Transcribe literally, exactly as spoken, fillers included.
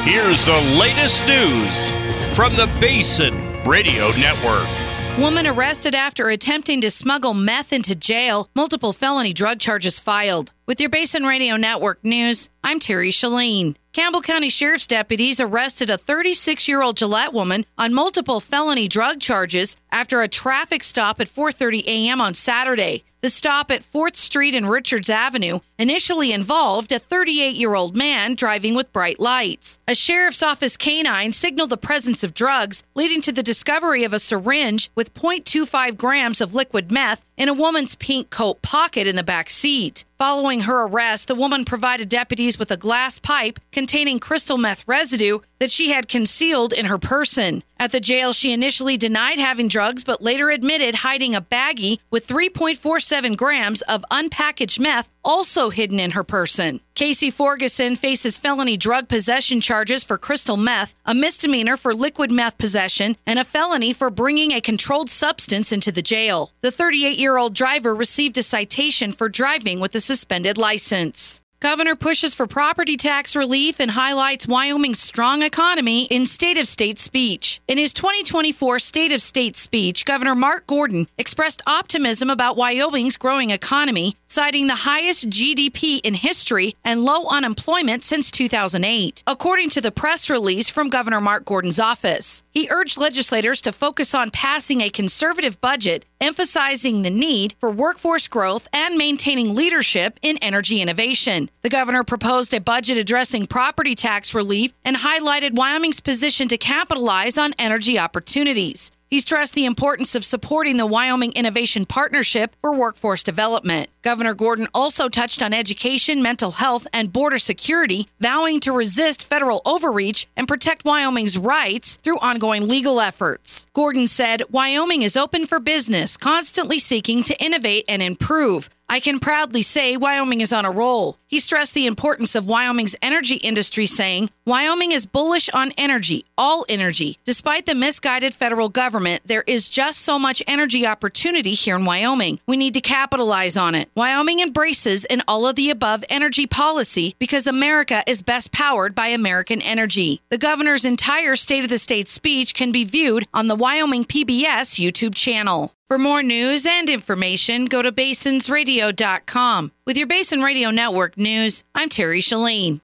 Here's the latest news from the Basin Radio Network. Woman arrested after attempting to smuggle meth into jail. Multiple felony drug charges filed. With your Basin Radio Network news, I'm Terry Shalene. Campbell County Sheriff's deputies arrested a thirty-six-year-old Gillette woman on multiple felony drug charges after a traffic stop at four thirty a.m. on Saturday. The stop at fourth Street and Richards Avenue initially involved a thirty-eight-year-old man driving with bright lights. A sheriff's office canine signaled the presence of drugs, leading to the discovery of a syringe with zero point two five grams of liquid meth in a woman's pink coat pocket in the back seat. Following her arrest, the woman provided deputies with a glass pipe containing crystal meth residue that she had concealed in her person. At the jail, she initially denied having drugs, but later admitted hiding a baggie with three point four seven grams of unpackaged meth also hidden in her person. Casey Forgeson faces felony drug possession charges for crystal meth, a misdemeanor for liquid meth possession, and a felony for bringing a controlled substance into the jail. The thirty-eight-year-old driver received a citation for driving with a suspended license. Governor pushes for property tax relief and highlights Wyoming's strong economy in State of State speech. In his twenty twenty-four State of State speech, Governor Mark Gordon expressed optimism about Wyoming's growing economy, citing the highest G D P in history and low unemployment since two thousand eight, according to the press release from Governor Mark Gordon's office. He urged legislators to focus on passing a conservative budget, emphasizing the need for workforce growth and maintaining leadership in energy innovation. The governor proposed a budget addressing property tax relief and highlighted Wyoming's position to capitalize on energy opportunities. He stressed the importance of supporting the Wyoming Innovation Partnership for Workforce Development. Governor Gordon also touched on education, mental health, and border security, vowing to resist federal overreach and protect Wyoming's rights through ongoing legal efforts. Gordon said, "Wyoming is open for business, constantly seeking to innovate and improve. I can proudly say Wyoming is on a roll." He stressed the importance of Wyoming's energy industry, saying, "Wyoming is bullish on energy, all energy. Despite the misguided federal government, there is just so much energy opportunity here in Wyoming. We need to capitalize on it. Wyoming embraces an all-of-the-above energy policy because America is best powered by American energy." The governor's entire State of the State speech can be viewed on the Wyoming P B S YouTube channel. For more news and information, go to basins radio dot com. With your Basin Radio Network news, I'm Terry Shalene.